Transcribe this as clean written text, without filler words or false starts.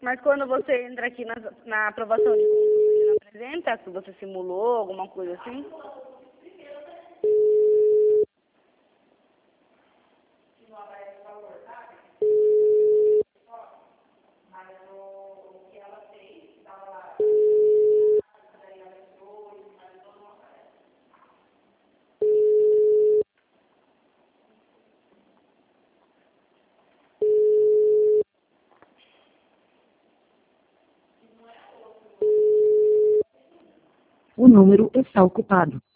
Mas quando você entra aqui na aprovação de consulta, ele não apresenta que você simulou, alguma coisa assim? O número está ocupado.